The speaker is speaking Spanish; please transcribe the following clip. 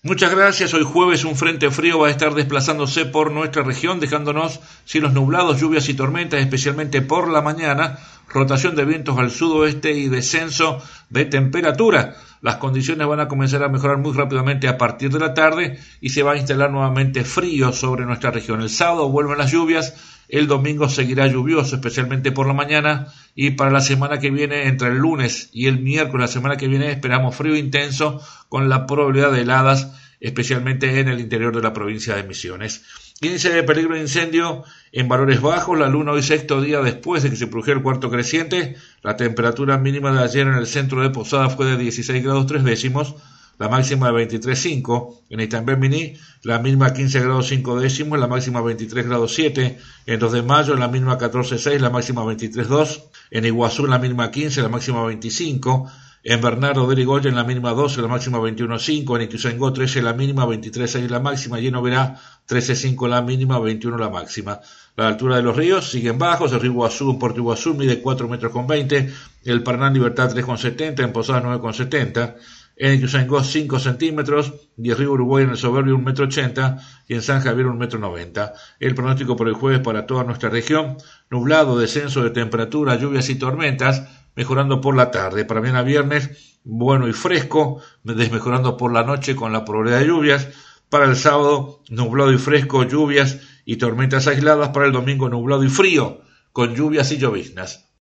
Muchas gracias. Hoy jueves un frente frío va a estar desplazándose por nuestra región, dejándonos cielos nublados, lluvias y tormentas, especialmente por la mañana, rotación de vientos al sudoeste y descenso de temperatura. Las condiciones van a comenzar a mejorar muy rápidamente a partir de la tarde y se va a instalar nuevamente frío sobre nuestra región. El sábado vuelven las lluvias, el domingo seguirá lluvioso, especialmente por la mañana, y para la semana que viene, entre el lunes y el miércoles, la semana que viene, esperamos frío intenso con la probabilidad de heladas, especialmente en el interior de la provincia de Misiones. Índice de peligro de incendio en valores bajos, la luna hoy sexto día después de que se produjera el cuarto creciente. La temperatura mínima de ayer en el centro de Posada fue de 16 grados 3 décimos, la máxima de 23,5. En Itambé-Miní, la mínima 15 grados 5 décimos, la máxima 23 grados 7. En 2 de mayo, la mínima 14,6, la máxima 23,2. En Iguazú, la mínima 15, la máxima 25. En Bernardo de Irigoyen, la mínima 12, la máxima 21,5. En Ituzaingó, 13, la mínima 23,6, la máxima. Y en Oberá, 13,5, la mínima, 21, la máxima. La altura de los ríos siguen bajos. El río Iguazú, en Puerto Iguazú, mide 4 metros con 20. El Paraná en Libertad, 3,70. En Posadas, 9,70. En Ituzaingó 5 centímetros, y el río Uruguay en el Soberbio 1,80 m, y en San Javier 1,90 m. El pronóstico por el jueves para toda nuestra región: nublado, descenso de temperatura, lluvias y tormentas, mejorando por la tarde. Para mañana viernes, bueno y fresco, desmejorando por la noche con la probabilidad de lluvias. Para el sábado, nublado y fresco, lluvias y tormentas aisladas. Para el domingo, nublado y frío, con lluvias y lloviznas.